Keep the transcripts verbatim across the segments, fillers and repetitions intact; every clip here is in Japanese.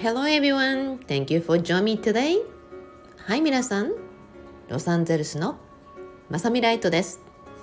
Hello everyone, thank you for joining me today. はい、皆さん、ロサンゼルスのまさみライトです。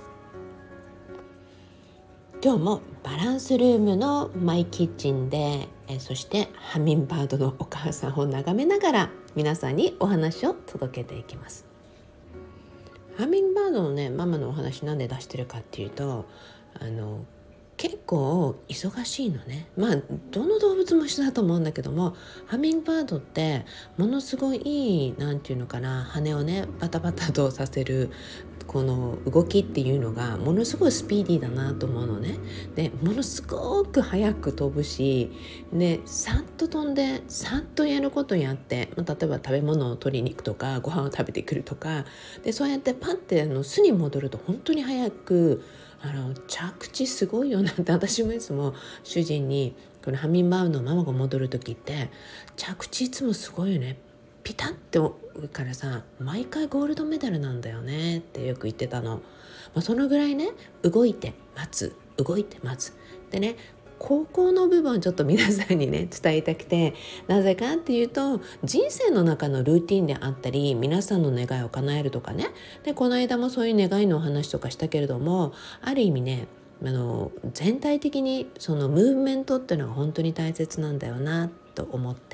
今日もバランスルームのマイキッチンで、えそしてハミングバードのお母さんを眺めながら皆さんにお話を届けていきます。ハミングバードのね、ママのお話なんで出してるかっていうと、あの結構忙しいのね。まあどの動物も一緒だと思うんだけども、ハミングバードってものすごいなんていうのかな、羽をねバタバタとさせるこの動きっていうのがものすごいスピーディーだなと思うのね。でものすごく早く飛ぶし、でさっと飛んでさっとやることにあって、まあ、例えば食べ物を取りに行くとかご飯を食べてくるとかで、そうやってパッてあの巣に戻ると本当に早くあの着地すごいよなって私もいつも主人にこのハミングバードのママが戻る時って着地いつもすごいよね、ピタッてからさ毎回ゴールドメダルなんだよねってよく言ってたの、まあ、そのぐらいね動いて待つ動いて待つでね、ここの部分をちょっと皆さんにね伝えたくて、なぜかっていうと人生の中のルーティンであったり皆さんの願いを叶えるとかね、でこの間もそういう願いのお話とかしたけれども、ある意味ねあの全体的にそのムーブメントっていうのが本当に大切なんだよなと思って、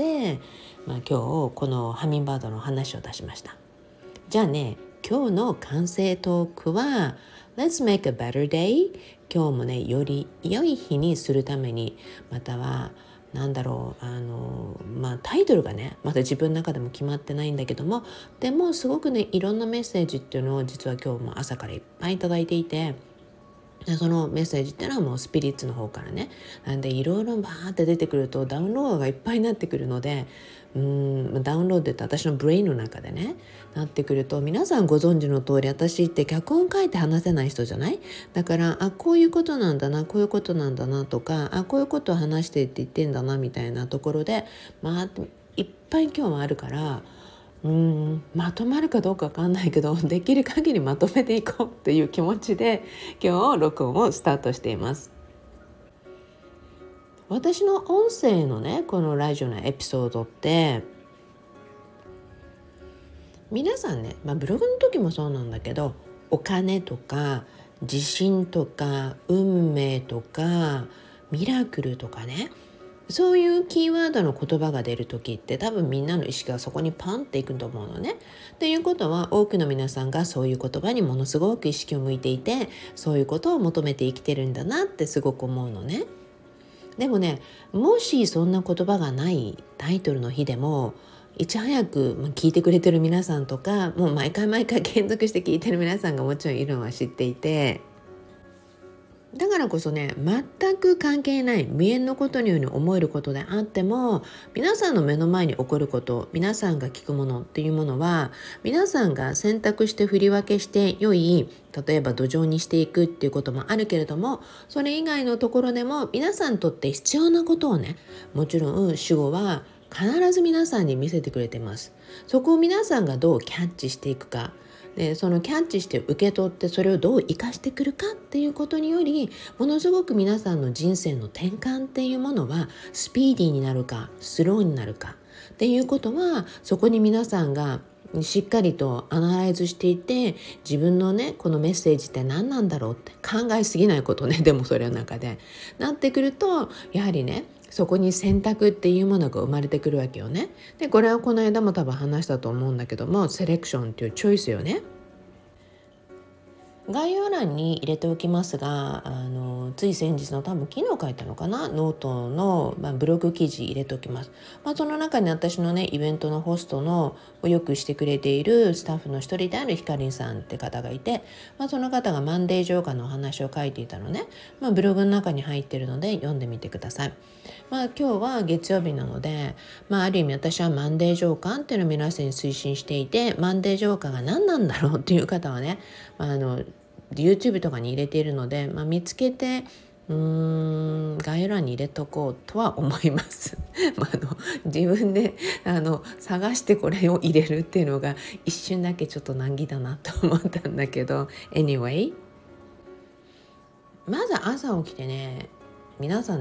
まあ、今日このハミングバードの話を出しました。じゃあね、今日の完成トークは Let's make a better day。 今日もねより良い日にするために、またはなんだろうあの、まあ、タイトルがねまだ自分の中でも決まってないんだけども、でもすごくねいろんなメッセージっていうのを実は今日も朝からいっぱいいただいていて、でそのメッセージっていうのはもうスピリッツの方からね、なんでいろいろバーって出てくるとダウンロードがいっぱいになってくるので、うーんダウンロードって私のブレインの中でねなってくると、皆さんご存知の通り私って脚本書いて話せない人じゃない。だからあこういうことなんだなこういうことなんだなとか、あこういうことを話してって言ってんだなみたいなところで、まあいっぱい今日もあるから、うーんまとまるかどうかわかんないけどできる限りまとめていこうっていう気持ちで今日録音をスタートしています。私の音声のねこのラジオのエピソードって皆さんね、まあ、ブログの時もそうなんだけど、お金とか自信とか運命とかミラクルとかね、そういうキーワードの言葉が出る時って多分みんなの意識がそこにパンっていくと思うのね。ということは多くの皆さんがそういう言葉にものすごく意識を向いていて、そういうことを求めて生きてるんだなってすごく思うのね。でもね、もしそんな言葉がないタイトルの日でもいち早く聞いてくれてる皆さんとか、もう毎回毎回継続して聞いてる皆さんがもちろんいるのは知っていて、だからこそね全く関係ない無縁のことのように思えることであっても、皆さんの目の前に起こること、皆さんが聞くものっていうものは皆さんが選択して振り分けして良い、例えば土壌にしていくっていうこともあるけれども、それ以外のところでも皆さんにとって必要なことをね、もちろん守護は必ず皆さんに見せてくれてます。そこを皆さんがどうキャッチしていくかで、そのキャッチして受け取ってそれをどう生かしてくるかっていうことにより、ものすごく皆さんの人生の転換っていうものはスピーディーになるかスローになるかっていうことは、そこに皆さんがしっかりとアナライズしていて、自分のねこのメッセージって何なんだろうって考えすぎないことね、でもそれの中でなってくると、やはりねそこに選択っていうものが生まれてくるわけよね。でこれはこの間も多分話したと思うんだけども、セレクションっていうチョイスよね。概要欄に入れておきますが、あのつい先日の多分昨日書いたのかな、ノートの、まあ、ブログ記事入れておきます。まあ、その中に私のねイベントのホストのをよくしてくれているスタッフの一人であるひかりんさんって方がいて、まあ、その方がマンデー浄化のお話を書いていたのね、まあ、ブログの中に入っているので読んでみてください。まあ、今日は月曜日なので、まあ、ある意味私はマンデー浄化っていうのを皆さんに推進していて、マンデー浄化が何なんだろうっていう方はね、まあ、あのYouTube とかに入れているので、まあ、見つけてうーん概要欄に入れとこうとは思います。まあ、あの自分であの探してこれを入れるっていうのが一瞬だけちょっと難儀だなと思ったんだけど Anyway、 まず朝起きてね、皆さんね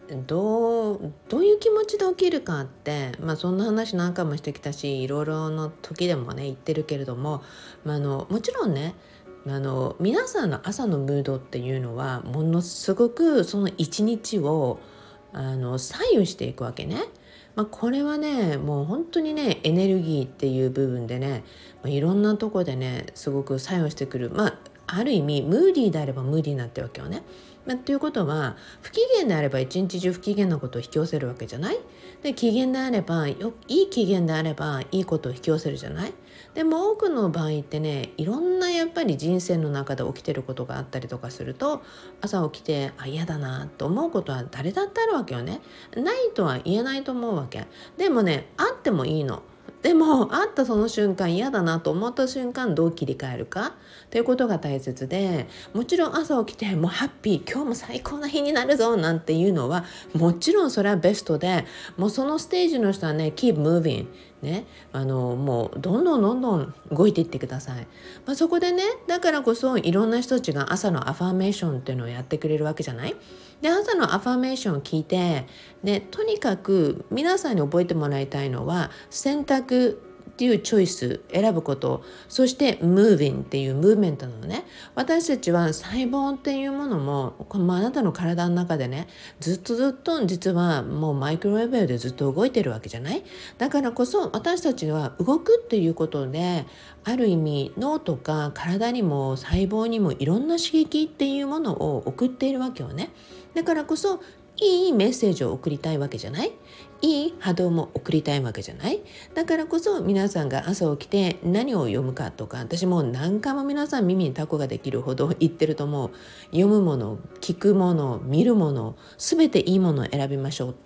どうどういう気持ちで起きるかって、まあ、そんな話何回もしてきたし、いろいろな時でもね言ってるけれども、まあ、あのもちろんね、あの皆さんの朝のムードっていうのはものすごくその一日をあの左右していくわけね。まあ、これはねもう本当にねエネルギーっていう部分でね、まあ、いろんなとこでねすごく作用してくる。まあある意味ムーディーであればムーディーになってるわけよね。まあ、ということは不機嫌であれば一日中不機嫌なことを引き寄せるわけじゃない。で機嫌であればよいい機嫌であればいいことを引き寄せるじゃない。でも多くの場合ってねいろんなやっぱり人生の中で起きてることがあったりとかすると、朝起きてあ嫌だなと思うことは誰だってあるわけよね。ないとは言えないと思うわけ。でもねあってもいいの。でも会ったその瞬間嫌だなと思った瞬間どう切り替えるかということが大切で、もちろん朝起きてもうハッピー今日も最高な日になるぞなんていうのはもちろんそれはベストで、もうそのステージの人はね keep moving ね、あのもうどんどんどんどん動いていってください。まあ、そこでねだからこそいろんな人たちが朝のアファーメーションっていうのをやってくれるわけじゃない。で朝のアファーメーションを聞いて、ね、とにかく皆さんに覚えてもらいたいのは選択っていうチョイス選ぶこと、そして moving っていうムーブメントなのね。私たちは細胞っていうものもこのあなたの体の中でねずっとずっと実はもうマイクロレベルでずっと動いてるわけじゃない。だからこそ私たちは動くっていうことである意味脳とか体にも細胞にもいろんな刺激っていうものを送っているわけよね。だからこそいいメッセージを送りたいわけじゃない。いい波動も送りたいわけじゃない。だからこそ皆さんが朝起きて何を読むかとか、私も何回も皆さん耳にタコができるほど言ってると思う。読むもの、聞くもの、見るもの、すべていいものを選びましょうって。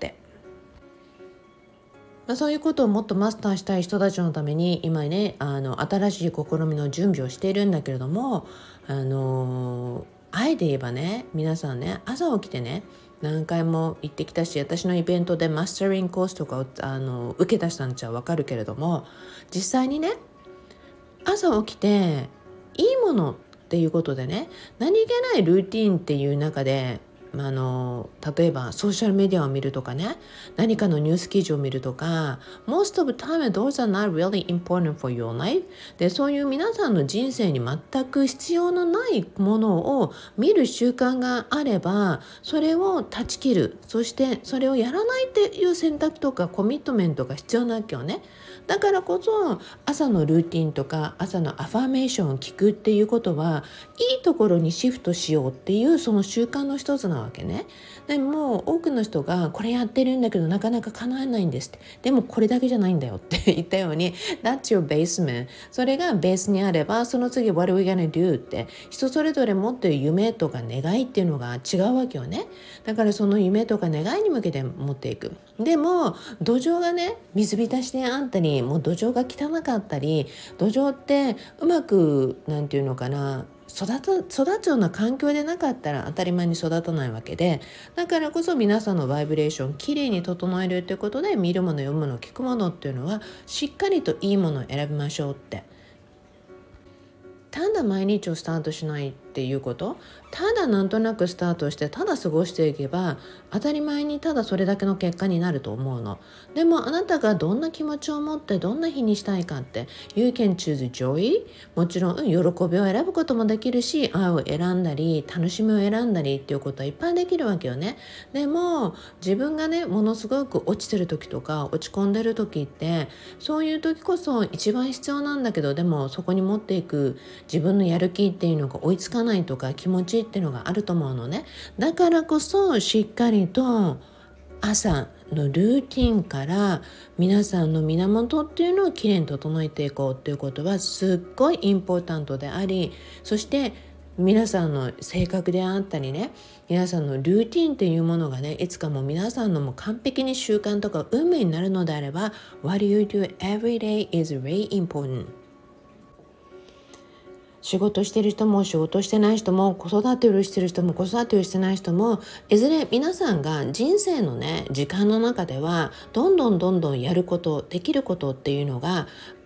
まあ、そういうことをもっとマスターしたい人たちのために今ねあの新しい試みの準備をしているんだけれども、あのあえて言えばね皆さんね朝起きてね何回も行ってきたし、私のイベントでマスタリングコースとかをあの受けた人たちは分かるけれども、実際にね朝起きていいものっていうことでね何気ないルーティンっていう中で、まあ、あの例えばソーシャルメディアを見るとかね何かのニュース記事を見るとか Most of the time those are not really important for your life で、そういう皆さんの人生に全く必要のないものを見る習慣があればそれを断ち切る、そしてそれをやらないっていう選択とかコミットメントが必要なわけよね。だからこそ朝のルーティンとか朝のアファーメーションを聞くっていうことはいいところにシフトしようっていうその習慣の一つなわけね。でも多くの人がこれやってるんだけどなかなか叶えないんですって。でもこれだけじゃないんだよって言ったように That's your basement。 それがベースにあればその次 What are we gonna do って人それぞれ持っている夢とか願いっていうのが違うわけよね。だからその夢とか願いに向けて持っていく。でも土壌がね水浸しであったりもう土壌が汚かったり土壌ってうまくなんていうのかな育つ、育つような環境でなかったら当たり前に育たないわけで、だからこそ皆さんのバイブレーションきれいに整えるということで見るもの読むもの聞くものっていうのはしっかりといいものを選びましょうって。ただ毎日をスタートしないっていうこと、ただなんとなくスタートしてただ過ごしていけば当たり前にただそれだけの結果になると思うの。でもあなたがどんな気持ちを持ってどんな日にしたいかって You can choose joy。 もちろん、うん、喜びを選ぶこともできるし愛を選んだり楽しみを選んだりっていうことはいっぱいできるわけよね。でも自分がねものすごく落ちてる時とか落ち込んでる時ってそういう時こそ一番必要なんだけど、でもそこに持っていく自分のやる気っていうのが追いつかないとか気持ちっていうのがあると思うのね。だからこそしっかりと朝のルーティンから皆さんの源っていうのをきれいに整えていこうっていうことはすっごいインポータントであり、そして皆さんの性格であったりね皆さんのルーティンっていうものがねいつかもう皆さんのもう完璧に習慣とか運命になるのであれば What you do every day is very important。仕事してる人も仕事してない人も子育てをしてる人も子育てをしてない人もいずれ皆さんが人生のね時間の中ではどんどんどんどんやることできることっていうのが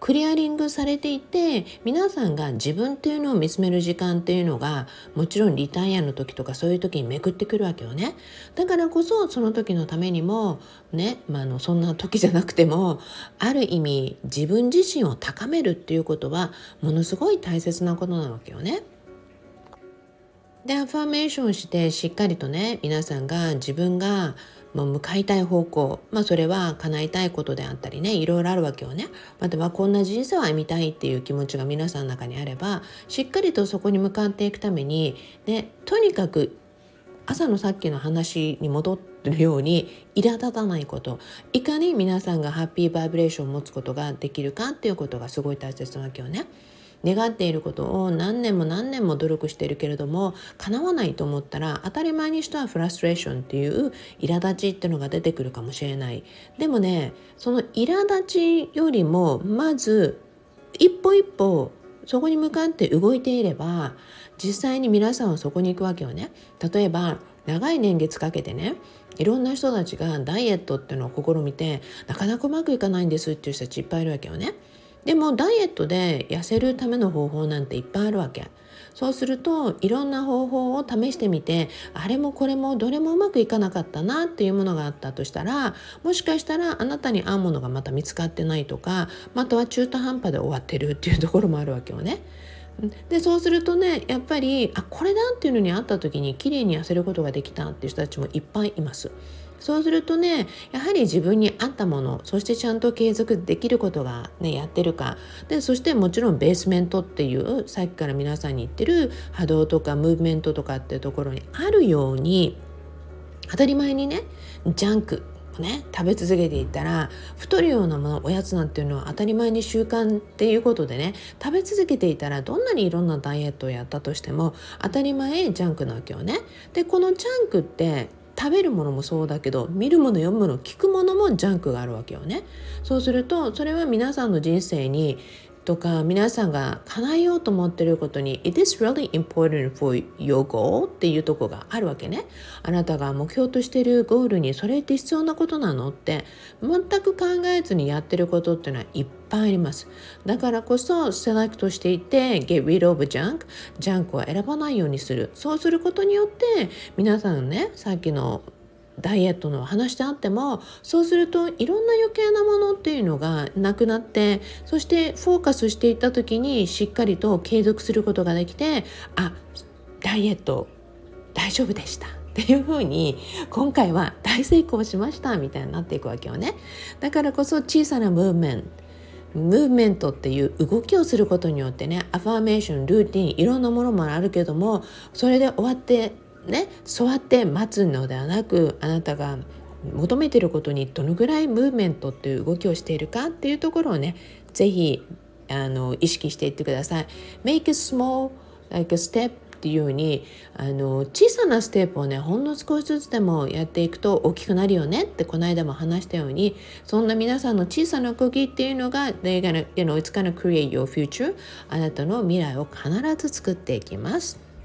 クリアリングされていて、皆さんが自分っていうのを見つめる時間っていうのがもちろんリタイアの時とかそういう時にめくってくるわけよね。だからこそその時のためにもね、まあ、あのそんな時じゃなくてもある意味自分自身を高めるっていうことはものすごい大切なことなわけよね。でアファーメーションしてしっかりとね、皆さんが自分がもう向かいたい方向、まあそれは叶えたいことであったりね、いろいろあるわけよね。またはこんな人生を歩みたいっていう気持ちが皆さんの中にあれば、しっかりとそこに向かっていくためにね、とにかく朝のさっきの話に戻るように苛立たないこと、いかに皆さんがハッピーバイブレーションを持つことができるかっていうことがすごい大切なわけよね。願っていることを何年も何年も努力しているけれども叶わないと思ったら、当たり前にしてはフラストレーションっていう苛立ちっていうのが出てくるかもしれない。でもね、その苛立ちよりもまず一歩一歩そこに向かって動いていれば、実際に皆さんはそこに行くわけよね。例えば長い年月かけてね、いろんな人たちがダイエットっていうのを試みてなかなかうまくいかないんですっていう人たちいっぱいいるわけよね。でもダイエットで痩せるための方法なんていっぱいあるわけ。そうするといろんな方法を試してみて、あれもこれもどれもうまくいかなかったなっていうものがあったとしたら、もしかしたらあなたに合うものがまた見つかってないとか、または中途半端で終わってるっていうところもあるわけよね。でそうするとね、やっぱりあこれだっていうのにあった時に綺麗に痩せることができたっていう人たちもいっぱいいます。そうするとね、やはり自分に合ったもの、そしてちゃんと継続できることがねやってるかで、そしてもちろんベースメントっていうさっきから皆さんに言ってる波動とかムーブメントとかっていうところにあるように、当たり前にねジャンクね、食べ続けていったら太るようなもの、おやつなんていうのは当たり前に習慣っていうことでね、食べ続けていたらどんなにいろんなダイエットをやったとしても当たり前ジャンクなわけよね。でこのジャンクって食べるものもそうだけど、見るもの、読むもの、聞くものもジャンクがあるわけよね。そうするとそれは皆さんの人生にとか皆さんが叶えようと思っていることに It is really important for your goal っていうところがあるわけね。あなたが目標としているゴールにそれって必要なことなのって全く考えずにやってることっていうのはいっぱいあります。だからこそセレクトしていて Get rid of junk ジャンクを選ばないようにする。そうすることによって皆さんね、さっきのダイエットの話であっても、そうするといろんな余計なものっていうのがなくなって、そしてフォーカスしていった時にしっかりと継続することができて、あ、ダイエット大丈夫でしたっていう風に今回は大成功しましたみたいになっていくわけよね。だからこそ小さなムーブメントムーブメントっていう動きをすることによってね、アファーメーション、ルーティン、いろんなものもあるけども、それで終わってね、座って待つのではなく、あなたが求めていることにどのぐらいムーブメントっていう動きをしているかっていうところをね、ぜひあの意識していってください。 Make it small like a step っていうように、あの小さなステップをね、ほんの少しずつでもやっていくと大きくなるよねってこの間も話したように、そんな皆さんの小さな動きっていうのが They're gonna, you know, it's gonna create your future。 あなたの未来を必ず作っていきます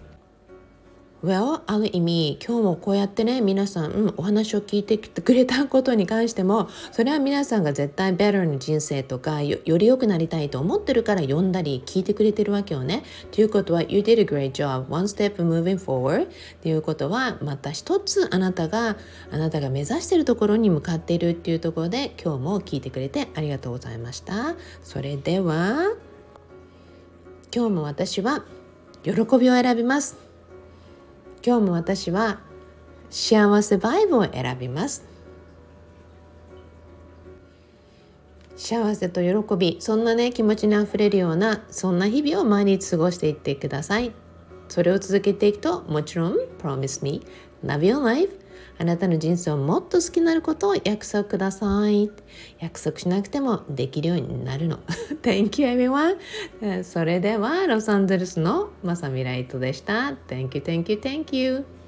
。Well、ある意味今日もこうやってね、皆さん、うん、お話を聞いてきてくれたことに関しても、それは皆さんが絶対 better な人生とか よ, より良くなりたいと思ってるから読んだり聞いてくれてるわけよね。ということは You did a great job, one step moving forward ということは、また一つあなたがあなたが目指しているところに向かっているっていうところで、今日も聞いてくれてありがとうございました。それでは今日も私は喜びを選びます。今日も私は幸せバイブを選びます。幸せと喜び、そんなね気持ちにあふれるようなそんな日々を毎日過ごしていってください。それを続けていくと、もちろん Promise me love your life、 あなたの人生をもっと好きになることを約束ください。約束しなくてもできるようになるの。Thank you everyone。 それではロサンゼルスのまさみライトでした。 Thank you, thank you, thank you。